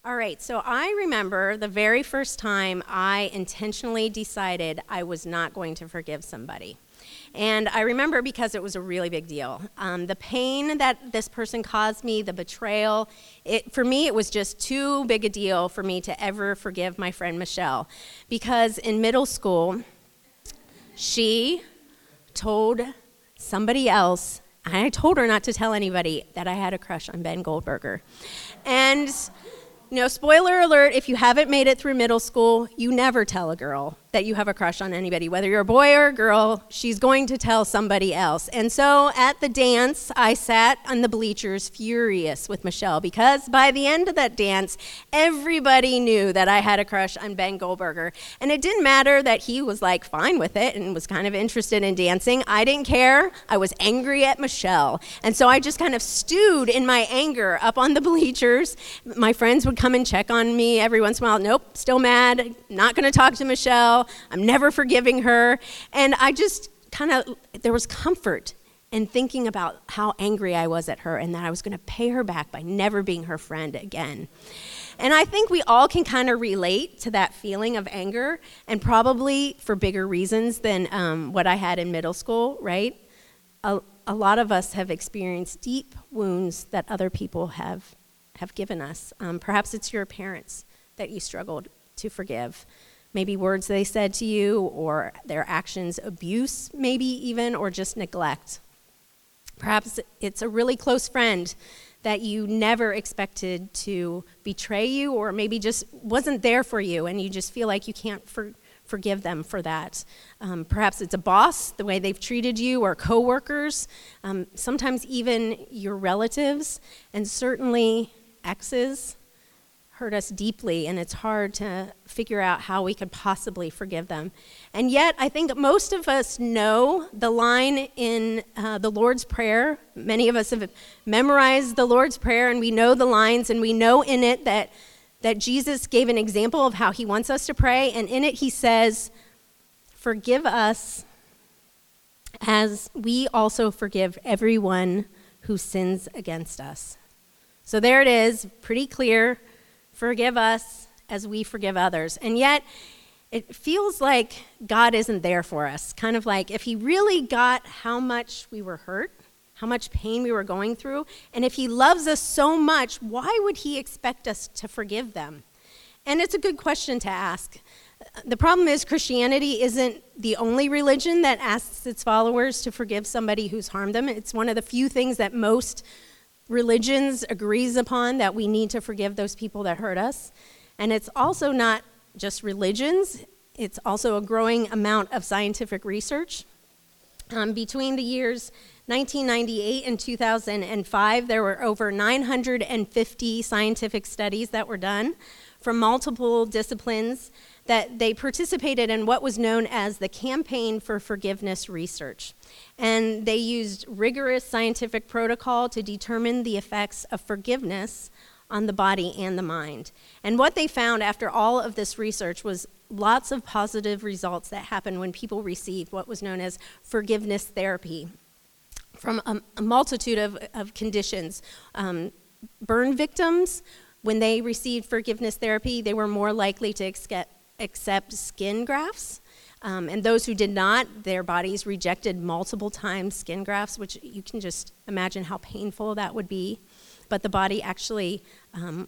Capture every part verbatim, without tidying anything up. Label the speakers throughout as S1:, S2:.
S1: All right, so I remember the very first time I intentionally decided I was not going to forgive somebody. And I remember because it was a really big deal. Um, the pain that this person caused me, the betrayal, it, for me it was just too big a deal for me to ever forgive my friend Michelle. Because in middle school, she told somebody else, and I told her not to tell anybody, that I had a crush on Ben Goldberger. And you know, spoiler alert, if you haven't made it through middle school, you never tell a girl that you have a crush on anybody. Whether you're a boy or a girl, she's going to tell somebody else. And so at the dance, I sat on the bleachers furious with Michelle because by the end of that dance, everybody knew that I had a crush on Ben Goldberger. And it didn't matter that he was like fine with it and was kind of interested in dancing. I didn't care. I was angry at Michelle. And so I just kind of stewed in my anger up on the bleachers. My friends would come and check on me every once in a while. Nope, still mad, not going to talk to Michelle. I'm never forgiving her. And I just kind of, there was comfort in thinking about how angry I was at her and that I was going to pay her back by never being her friend again. And I think we all can kind of relate to that feeling of anger, and probably for bigger reasons than um, what I had in middle school, right? A, a lot of us have experienced deep wounds that other people have have given us. Um, perhaps it's your parents that you struggled to forgive. Maybe words they said to you, or their actions, abuse maybe even, or just neglect. Perhaps it's a really close friend that you never expected to betray you, or maybe just wasn't there for you and you just feel like you can't for, forgive them for that. Um, perhaps it's a boss, the way they've treated you, or coworkers, um, sometimes even your relatives, and certainly exes hurt us deeply, and it's hard to figure out how we could possibly forgive them. And yet, I think most of us know the line in uh, the Lord's Prayer. Many of us have memorized the Lord's Prayer, and we know the lines, and we know in it that, that Jesus gave an example of how he wants us to pray, and in it he says, "Forgive us as we also forgive everyone who sins against us." So there it is, pretty clear. Forgive us as we forgive others. And yet, it feels like God isn't there for us. Kind of like if he really got how much we were hurt, how much pain we were going through, and if he loves us so much, why would he expect us to forgive them? And it's a good question to ask. The problem is Christianity isn't the only religion that asks its followers to forgive somebody who's harmed them. It's one of the few things that most religions agrees upon, that we need to forgive those people that hurt us. And it's also not just religions, it's also a growing amount of scientific research. Um, between the years nineteen ninety-eight and two thousand five, there were over nine hundred fifty scientific studies that were done from multiple disciplines that they participated in what was known as the Campaign for Forgiveness Research. And they used rigorous scientific protocol to determine the effects of forgiveness on the body and the mind. And what they found after all of this research was lots of positive results that happened when people received what was known as forgiveness therapy from a, a multitude of, of conditions. Um, burn victims, when they received forgiveness therapy, they were more likely to accept accept skin grafts, um, and those who did not, their bodies rejected multiple times skin grafts, which you can just imagine how painful that would be. But the body actually um,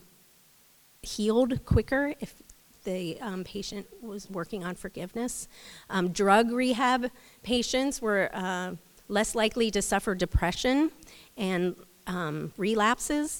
S1: healed quicker if the um, patient was working on forgiveness. Um, drug rehab patients were uh, less likely to suffer depression and um, relapses.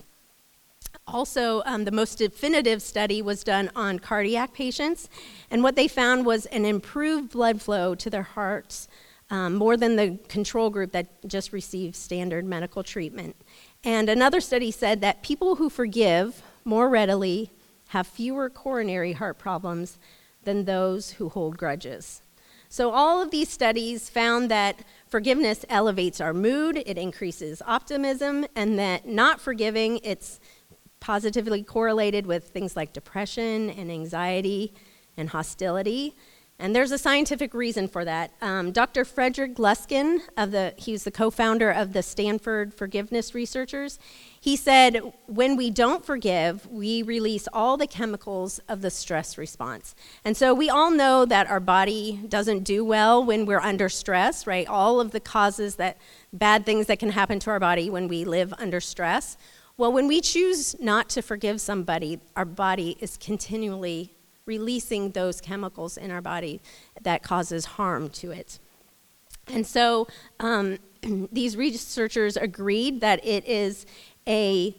S1: Also, um, the most definitive study was done on cardiac patients, and what they found was an improved blood flow to their hearts um, more than the control group that just received standard medical treatment. And another study said that people who forgive more readily have fewer coronary heart problems than those who hold grudges. So all of these studies found that forgiveness elevates our mood, it increases optimism, and that not forgiving, it's positively correlated with things like depression and anxiety and hostility. And there's a scientific reason for that. Um, Doctor Frederick Luskin, of the, he was the co-founder of the Stanford Forgiveness Researchers. He said, when we don't forgive, we release all the chemicals of the stress response. And so we all know that our body doesn't do well when we're under stress, right? All of the causes that, bad things that can happen to our body when we live under stress. Well, when we choose not to forgive somebody, our body is continually releasing those chemicals in our body that causes harm to it. And so um, these researchers agreed that it is a,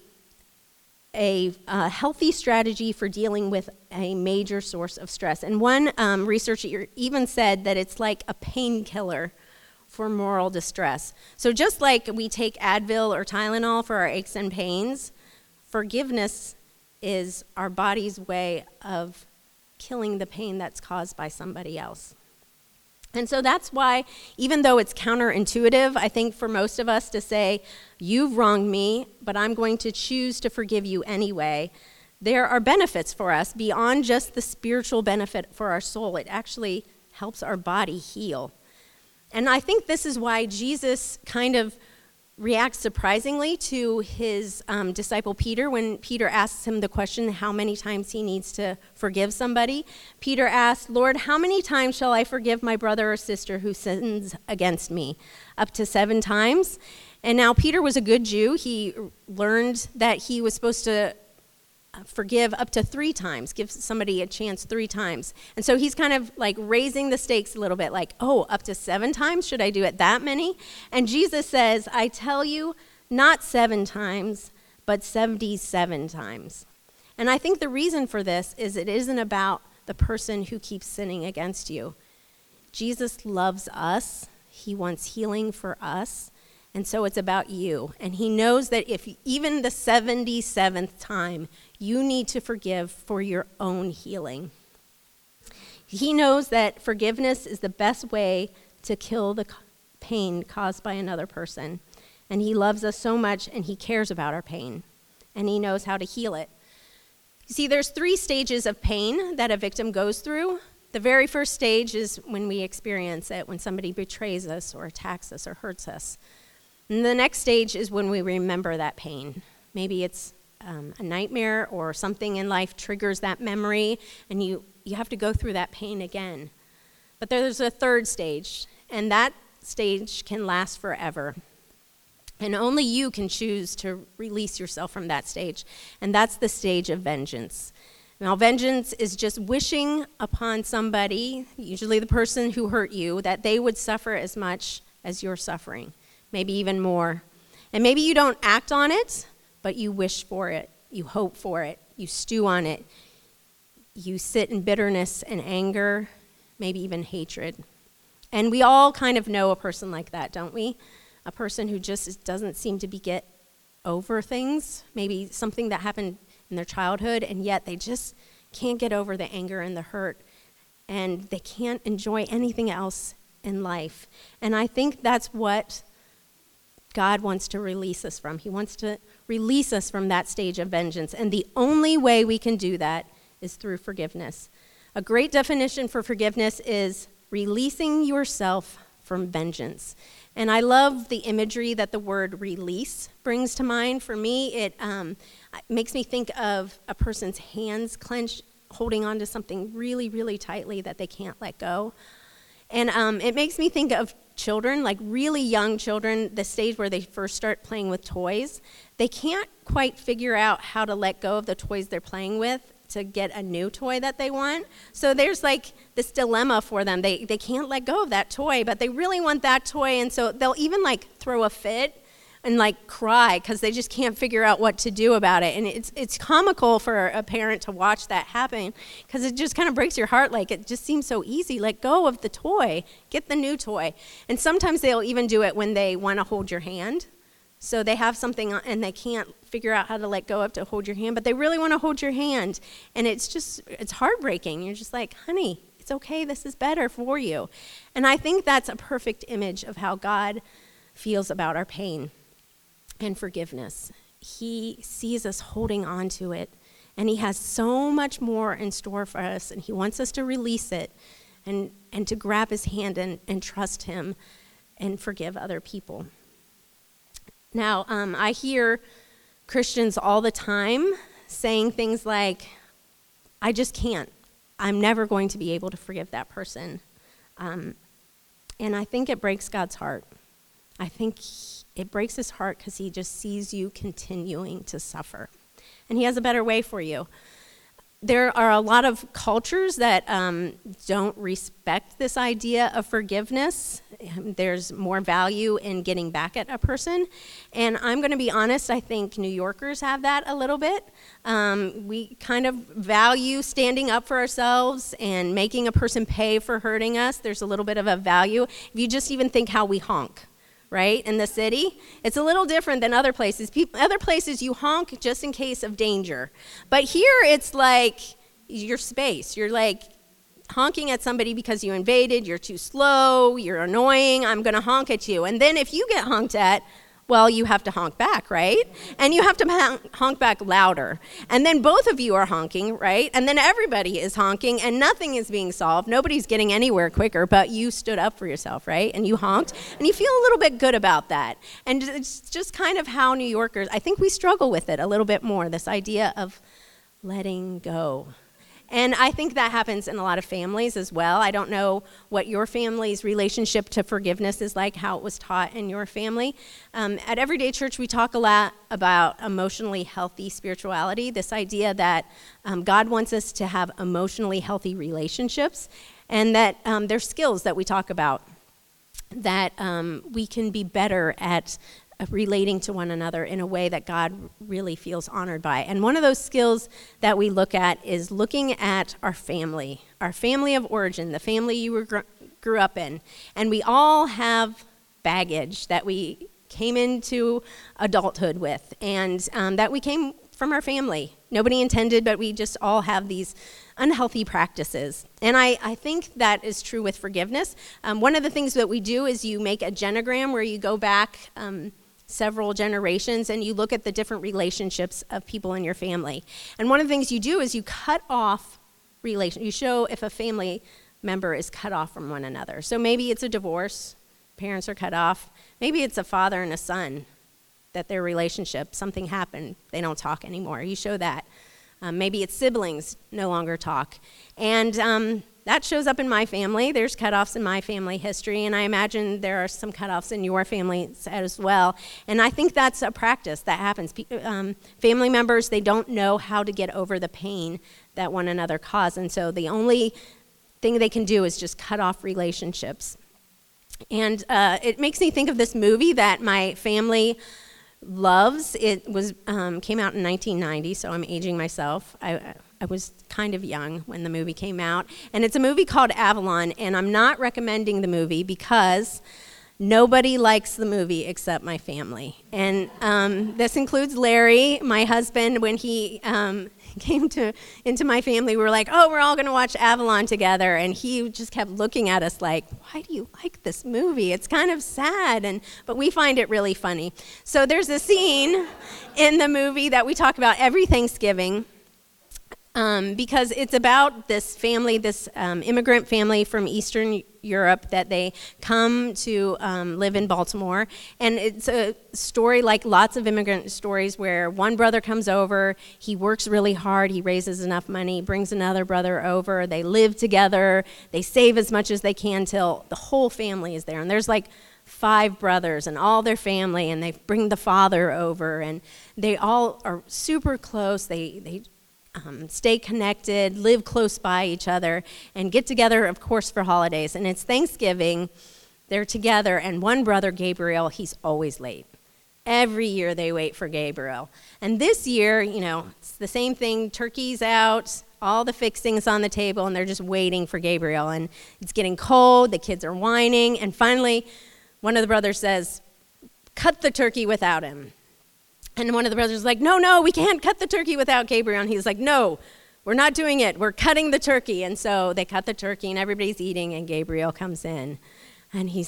S1: a, a healthy strategy for dealing with a major source of stress. And one um, researcher even said that it's like a painkiller for moral distress. So just like we take Advil or Tylenol for our aches and pains, forgiveness is our body's way of killing the pain that's caused by somebody else. And so that's why, even though it's counterintuitive, I think for most of us to say, you've wronged me, but I'm going to choose to forgive you anyway, there are benefits for us beyond just the spiritual benefit for our soul. It actually helps our body heal. And I think this is why Jesus kind of reacts surprisingly to his um, disciple Peter when Peter asks him the question how many times he needs to forgive somebody. Peter asked, Lord, how many times shall I forgive my brother or sister who sins against me? Up to seven times. And now Peter was a good Jew. He learned that he was supposed to forgive up to three times, give somebody a chance three times. And so he's kind of like raising the stakes a little bit, like, oh, up to seven times? Should I do it that many? And Jesus says, I tell you, not seven times, but seventy-seven times. And I think the reason for this is it isn't about the person who keeps sinning against you. Jesus loves us. He wants healing for us. And so it's about you. And he knows that if even the seventy-seventh time, you need to forgive for your own healing. He knows that forgiveness is the best way to kill the pain caused by another person. And he loves us so much, and he cares about our pain. And he knows how to heal it. You see, there's three stages of pain that a victim goes through. The very first stage is when we experience it, when somebody betrays us or attacks us or hurts us. And the next stage is when we remember that pain. Maybe it's um, a nightmare or something in life triggers that memory, and you, you have to go through that pain again. But there's a third stage, and that stage can last forever. And only you can choose to release yourself from that stage, and that's the stage of vengeance. Now, vengeance is just wishing upon somebody, usually the person who hurt you, that they would suffer as much as you're suffering. Maybe even more. And maybe you don't act on it, but you wish for it. You hope for it. You stew on it. You sit in bitterness and anger, maybe even hatred. And we all kind of know a person like that, don't we? A person who just doesn't seem to be get over things, maybe something that happened in their childhood, and yet they just can't get over the anger and the hurt, and they can't enjoy anything else in life. And I think that's what God wants to release us from. He wants to release us from that stage of vengeance. And the only way we can do that is through forgiveness. A great definition for forgiveness is releasing yourself from vengeance. And I love the imagery that the word release brings to mind. For me, it um, makes me think of a person's hands clenched, holding on to something really, really tightly that they can't let go. And um, it makes me think of children, like really young children, the stage where they first start playing with toys. They can't quite figure out how to let go of the toys they're playing with to get a new toy that they want. So there's like this dilemma for them. They they can't let go of that toy, but they really want that toy, and so they'll even like throw a fit and like cry because they just can't figure out what to do about it. And it's it's comical for a parent to watch that happen because it just kind of breaks your heart. Like, it just seems so easy. Let go of the toy, get the new toy. And sometimes they'll even do it when they want to hold your hand. So they have something and they can't figure out how to let go of to hold your hand, but they really want to hold your hand. And it's just, it's heartbreaking. You're just like, honey, it's okay. This is better for you. And I think that's a perfect image of how God feels about our pain and forgiveness. He sees us holding on to it, and he has so much more in store for us, and he wants us to release it and, and to grab his hand and, and trust him and forgive other people. Now, um, I hear Christians all the time saying things like, I just can't. I'm never going to be able to forgive that person. Um, and I think it breaks God's heart. I think he, it breaks his heart because he just sees you continuing to suffer. And he has a better way for you. There are a lot of cultures that um, don't respect this idea of forgiveness. There's more value in getting back at a person. And I'm going to be honest, I think New Yorkers have that a little bit. Um, we kind of value standing up for ourselves and making a person pay for hurting us. There's a little bit of a value. If you just even think how we honk, right, in the city, it's a little different than other places. People, other places you honk just in case of danger. But here it's like your space. You're like honking at somebody because you invaded, you're too slow, you're annoying, I'm going to honk at you. And then if you get honked at, well, you have to honk back, right? And you have to honk back louder. And then both of you are honking, right? And then everybody is honking and nothing is being solved. Nobody's getting anywhere quicker, but you stood up for yourself, right? And you honked, and you feel a little bit good about that. And it's just kind of how New Yorkers, I think we struggle with it a little bit more, this idea of letting go. And I think that happens in a lot of families as well. I don't know what your family's relationship to forgiveness is like, how it was taught in your family. Um, at Everyday Church, we talk a lot about emotionally healthy spirituality, this idea that um, God wants us to have emotionally healthy relationships, and that um, there's skills that we talk about that um, we can be better at relating to one another in a way that God really feels honored by. And one of those skills that we look at is looking at our family, our family of origin, the family you were gr- grew up in. And we all have baggage that we came into adulthood with, and um, that we came from our family. Nobody intended, but we just all have these unhealthy practices. And I, I think that is true with forgiveness. Um, one of the things that we do is you make a genogram where you go back um, several generations and you look at the different relationships of people in your family. And one of the things you do is you cut off relation. You show if a family member is cut off from one another. So maybe it's a divorce, parents are cut off. Maybe it's a father and a son, that their relationship, something happened, they don't talk anymore. You show that. Um, maybe it's siblings no longer talk. And um, that shows up in my family. There's cutoffs in my family history, and I imagine there are some cutoffs in your family as well. And I think that's a practice that happens. Um, family members, they don't know how to get over the pain that one another caused, and so the only thing they can do is just cut off relationships. And uh, it makes me think of this movie that my family loves. It was um, came out in nineteen ninety, so I'm aging myself. I, I was kind of young when the movie came out. And it's a movie called Avalon, and I'm not recommending the movie because nobody likes the movie except my family. And um, this includes Larry, my husband. When he um, came to into my family, we were like, oh, we're all going to watch Avalon together. And he just kept looking at us like, why do you like this movie? It's kind of sad, and but we find it really funny. So there's a scene in the movie that we talk about every Thanksgiving, Um, because it's about this family, this um, immigrant family from Eastern Europe that they come to um, live in Baltimore. And it's a story like lots of immigrant stories where one brother comes over, he works really hard, he raises enough money, brings another brother over, they live together, they save as much as they can till the whole family is there. And there's like five brothers and all their family, and they bring the father over, and they all are super close. They they Um, stay connected, live close by each other, and get together, of course, for holidays. And it's Thanksgiving, they're together, and one brother, Gabriel, he's always late. Every year they wait for Gabriel. And this year, you know, it's the same thing, turkey's out, all the fixings on the table, and they're just waiting for Gabriel. And it's getting cold, the kids are whining, and finally, one of the brothers says, cut the turkey without him. And one of the brothers is like, no, no, we can't cut the turkey without Gabriel. And he's like, no, we're not doing it. We're cutting the turkey. And so they cut the turkey, and everybody's eating, and Gabriel comes in. And he's like,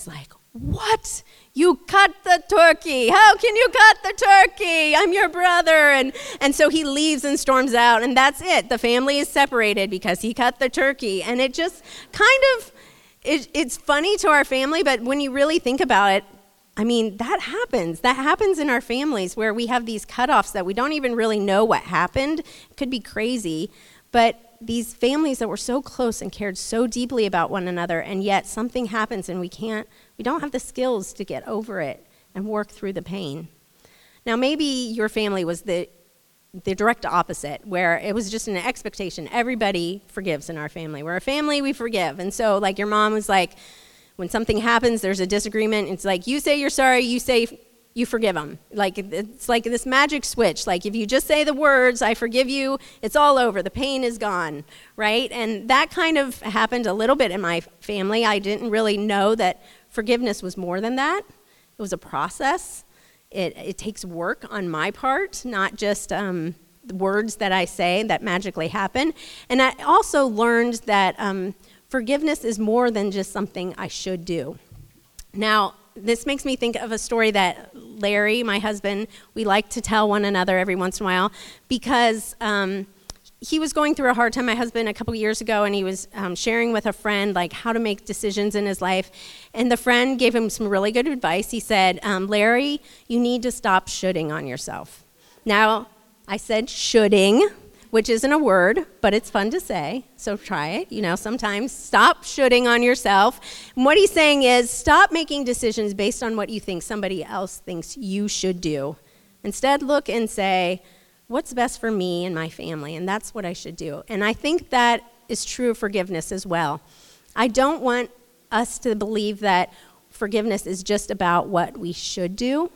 S1: What? You cut the turkey. How can you cut the turkey? I'm your brother. And, and so he leaves and storms out, and that's it. The family is separated because he cut the turkey. And it just kind of, it, it's funny to our family, but when you really think about it, I mean, that happens. That happens in our families where we have these cutoffs that we don't even really know what happened. It could be crazy, but these families that were so close and cared so deeply about one another, and yet something happens and we can't, we don't have the skills to get over it and work through the pain. Now, maybe your family was the the direct opposite, where it was just an expectation. Everybody forgives in our family. We're a family, we forgive. And so, like, your mom was like, when something happens, there's a disagreement, it's like, you say you're sorry, you say you forgive them. Like, it's like this magic switch. Like, if you just say the words, I forgive you, it's all over. The pain is gone, right? And that kind of happened a little bit in my family. I didn't really know that forgiveness was more than that. It was a process. It, it takes work on my part, not just um, the words that I say that magically happen. And I also learned that um, forgiveness is more than just something I should do. Now, this makes me think of a story that Larry, my husband, we like to tell one another every once in a while, because um, he was going through a hard time, my husband, a couple years ago, and he was um, sharing with a friend like how to make decisions in his life. And the friend gave him some really good advice. He said, um, Larry, you need to stop shoulding on yourself. Now, I said shoulding, which isn't a word, but it's fun to say, so try it. You know, sometimes stop shoulding on yourself. And what he's saying is stop making decisions based on what you think somebody else thinks you should do. Instead, look and say, what's best for me and my family? And that's what I should do. And I think that is true of forgiveness as well. I don't want us to believe that forgiveness is just about what we should do.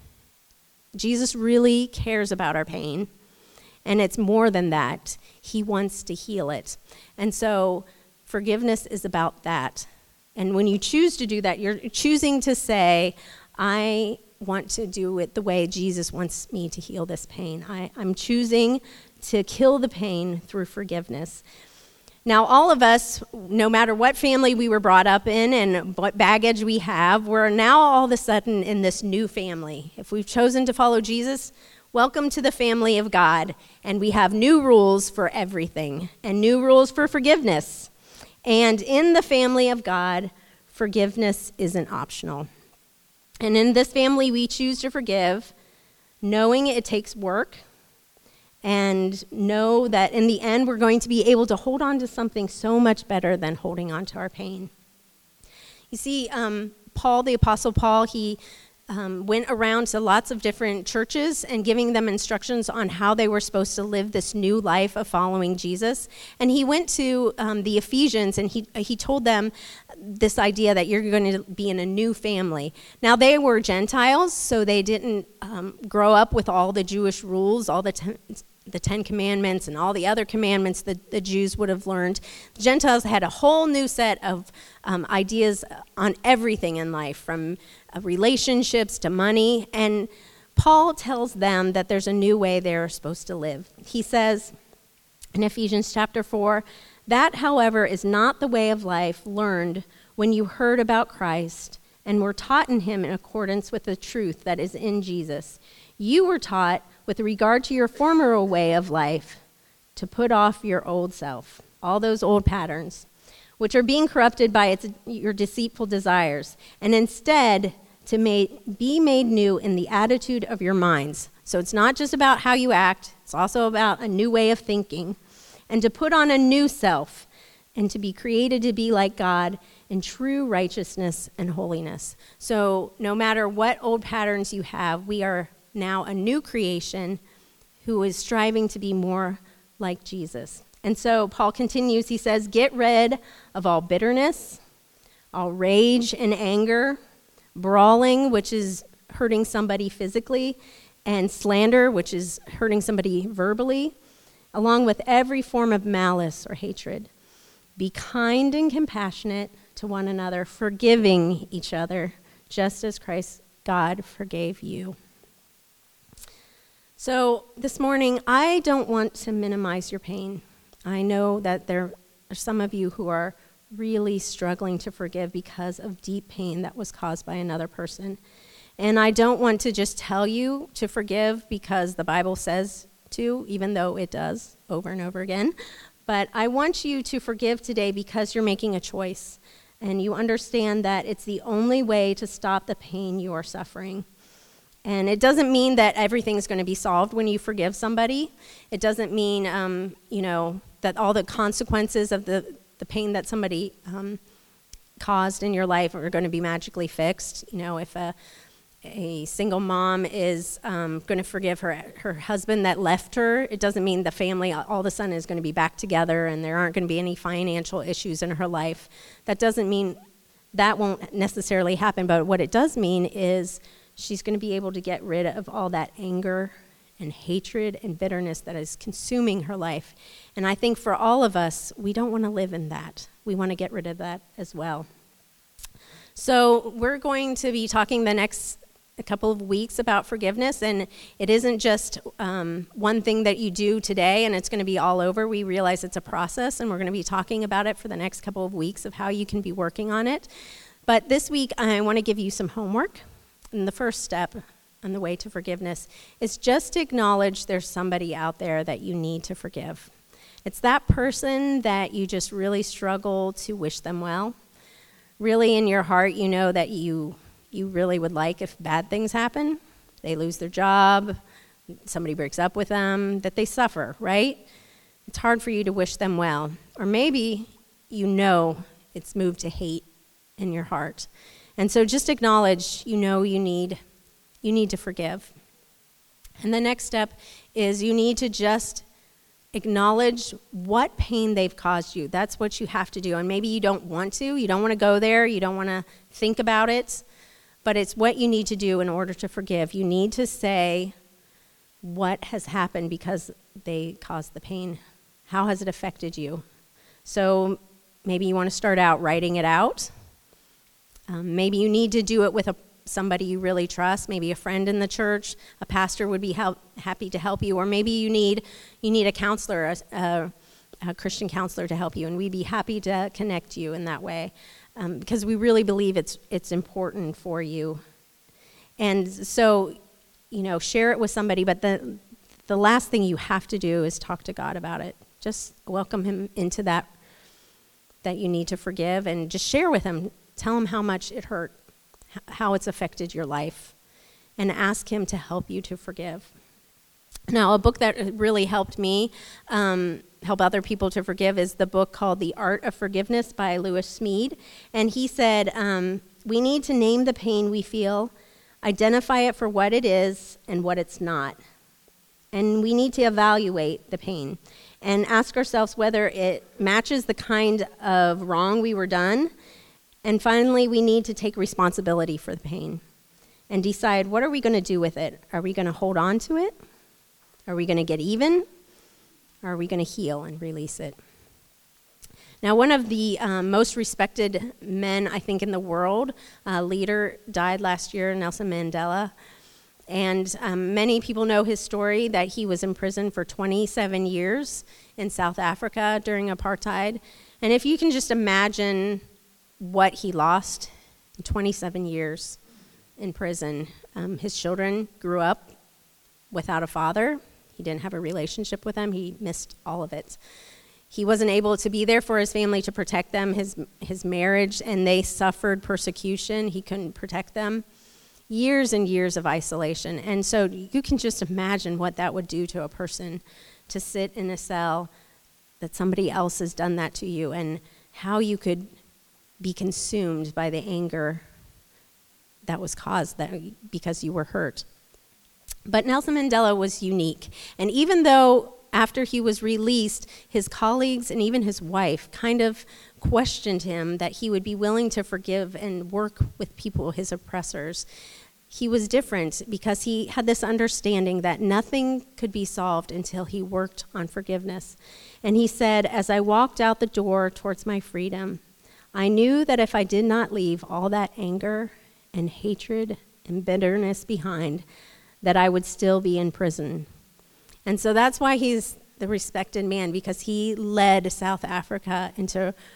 S1: Jesus really cares about our pain. And it's more than that. He wants to heal it. And so forgiveness is about that. And when you choose to do that, you're choosing to say, I want to do it the way Jesus wants me to heal this pain. I, I'm choosing to kill the pain through forgiveness. Now, all of us, no matter what family we were brought up in and what baggage we have, we're now all of a sudden in this new family. If we've chosen to follow Jesus, welcome to the family of God, and we have new rules for everything, and new rules for forgiveness. And in the family of God, forgiveness isn't optional. And in this family, we choose to forgive, knowing it takes work, and know that in the end, we're going to be able to hold on to something so much better than holding on to our pain. You see, um, Paul, the Apostle Paul, he Um, went around to lots of different churches and giving them instructions on how they were supposed to live this new life of following Jesus. And he went to um, the Ephesians and he he told them this idea that you're going to be in a new family. Now, they were Gentiles, so they didn't um, grow up with all the Jewish rules, all the ten, the Ten Commandments and all the other commandments that the Jews would have learned. The Gentiles had a whole new set of um, ideas on everything in life, from uh, relationships to money. And Paul tells them that there's a new way they're supposed to live. He says in Ephesians chapter four, that, however, is not the way of life learned when you heard about Christ and were taught in him in accordance with the truth that is in Jesus. You were taught, with regard to your former way of life, to put off your old self, all those old patterns, which are being corrupted by its, your deceitful desires, and instead to make, be made new in the attitude of your minds. So it's not just about how you act, it's also about a new way of thinking, and to put on a new self, and to be created to be like God in true righteousness and holiness. So no matter what old patterns you have, we are now a new creation who is striving to be more like Jesus. And so Paul continues, he says, get rid of all bitterness, all rage and anger, brawling, which is hurting somebody physically, and slander, which is hurting somebody verbally, along with every form of malice or hatred. Be kind and compassionate to one another, forgiving each other, just as Christ God forgave you. So this morning, I don't want to minimize your pain. I know that there are some of you who are really struggling to forgive because of deep pain that was caused by another person. And I don't want to just tell you to forgive because the Bible says to, even though it does over and over again. But I want you to forgive today because you're making a choice. And you understand that it's the only way to stop the pain you are suffering. And it doesn't mean that everything's going to be solved when you forgive somebody. It doesn't mean, um, you know, that all the consequences of the, the pain that somebody um, caused in your life are going to be magically fixed. You know, if a, a single mom is um, going to forgive her, her husband that left her, it doesn't mean the family all of a sudden is going to be back together and there aren't going to be any financial issues in her life. That doesn't mean that won't necessarily happen, but what it does mean is she's going to be able to get rid of all that anger and hatred and bitterness that is consuming her life. And I think for all of us, we don't want to live in that. We want to get rid of that as well. So we're going to be talking the next a couple of weeks about forgiveness, and it isn't just um, one thing that you do today and it's going to be all over. We realize it's a process, and we're going to be talking about it for the next couple of weeks of how you can be working on it. But this week, I want to give you some homework. And the first step on the way to forgiveness is just to acknowledge there's somebody out there that you need to forgive. It's that person that you just really struggle to wish them well. Really in your heart, you know that you you really would like if bad things happen, they lose their job, somebody breaks up with them, that they suffer, right? It's hard for you to wish them well. Or maybe you know it's moved to hate in your heart. And so just acknowledge, you know you need you need to forgive. And the next step is you need to just acknowledge what pain they've caused you. That's what you have to do. And maybe you don't want to. You don't want to go there. You don't want to think about it. But it's what you need to do in order to forgive. You need to say what has happened because they caused the pain. How has it affected you? So maybe you want to start out writing it out. Um, maybe you need to do it with a, somebody you really trust, maybe a friend in the church. A pastor would be help, happy to help you. Or maybe you need you need a counselor, a, a, a Christian counselor to help you, and we'd be happy to connect you in that way. Um, because we really believe it's it's important for you. And so, you know, share it with somebody, but the the last thing you have to do is talk to God about it. Just welcome him into that, that you need to forgive, and just share with him. Tell him how much it hurt, how it's affected your life, and ask him to help you to forgive. Now, a book that really helped me um, help other people to forgive is the book called The Art of Forgiveness by Lewis Smead. And he said, um, we need to name the pain we feel, identify it for what it is and what it's not. And we need to evaluate the pain and ask ourselves whether it matches the kind of wrong we were done. And finally, we need to take responsibility for the pain and decide, what are we going to do with it? Are we going to hold on to it? Are we going to get even? Or are we going to heal and release it? Now, one of the um, most respected men, I think, in the world, a leader, died last year, Nelson Mandela. And um, many people know his story, that he was in prison for twenty-seven years in South Africa during apartheid. And if you can just imagine what he lost in twenty-seven years in prison. Um, his children grew up without a father. He didn't have a relationship with them. He missed all of it. He wasn't able to be there for his family to protect them, his his marriage, and they suffered persecution. He couldn't protect them. Years and years of isolation. And so you can just imagine what that would do to a person, to sit in a cell that somebody else has done that to you, and how you could be consumed by the anger that was caused that because you were hurt. But Nelson Mandela was unique. And even though after he was released, his colleagues and even his wife kind of questioned him that he would be willing to forgive and work with people, his oppressors, he was different because he had this understanding that nothing could be solved until he worked on forgiveness. And he said, as I walked out the door towards my freedom, I knew that if I did not leave all that anger and hatred and bitterness behind, that I would still be in prison. And so that's why he's the respected man, because he led South Africa into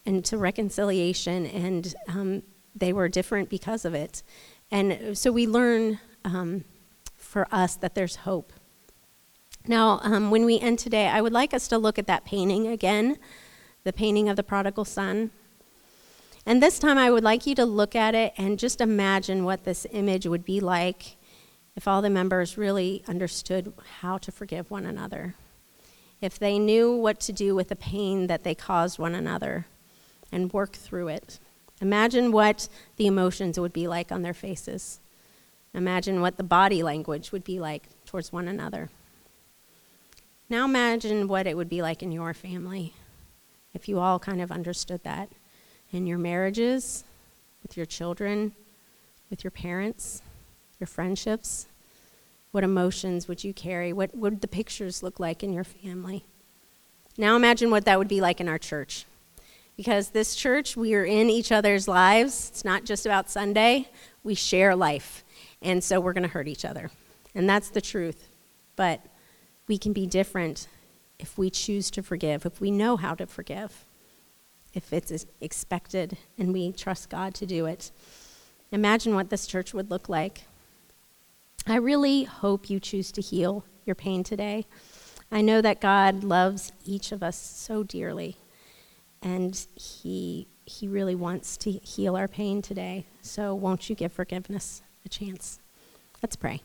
S1: into reconciliation, and um, they were different because of it. And so we learn um, for us that there's hope. Now, um, when we end today, I would like us to look at that painting again, the painting of the prodigal son. And this time I would like you to look at it and just imagine what this image would be like if all the members really understood how to forgive one another. If they knew what to do with the pain that they caused one another and work through it. Imagine what the emotions would be like on their faces. Imagine what the body language would be like towards one another. Now imagine what it would be like in your family if you all kind of understood that. In your marriages, with your children, with your parents, your friendships. What emotions would you carry? What would the pictures look like in your family? Now imagine what that would be like in our church. Because this church, we are in each other's lives. It's not just about Sunday. We share life. And so we're going to hurt each other. And that's the truth. But we can be different if we choose to forgive, if we know how to forgive, if it's expected and we trust God to do it. Imagine what this church would look like. I really hope you choose to heal your pain today. I know that God loves each of us so dearly, and he he really wants to heal our pain today. So won't you give forgiveness a chance? Let's pray.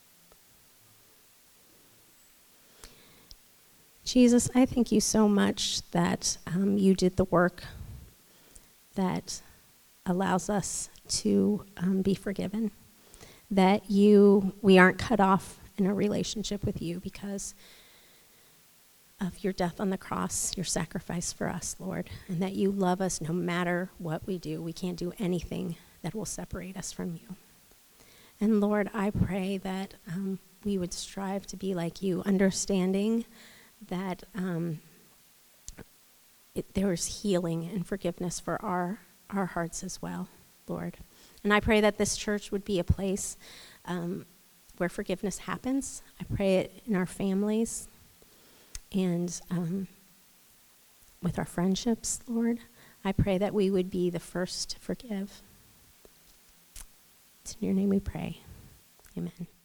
S1: Jesus, I thank you so much that um, you did the work that allows us to um, be forgiven, that you we aren't cut off in a relationship with you because of your death on the cross, your sacrifice for us, Lord, and that you love us no matter what we do. We can't do anything that will separate us from you. And Lord, I pray that um, we would strive to be like you, understanding that um, it, there is healing and forgiveness for our, our hearts as well, Lord. And I pray that this church would be a place um, where forgiveness happens. I pray it in our families and um, with our friendships, Lord. I pray that we would be the first to forgive. It's in your name we pray. Amen.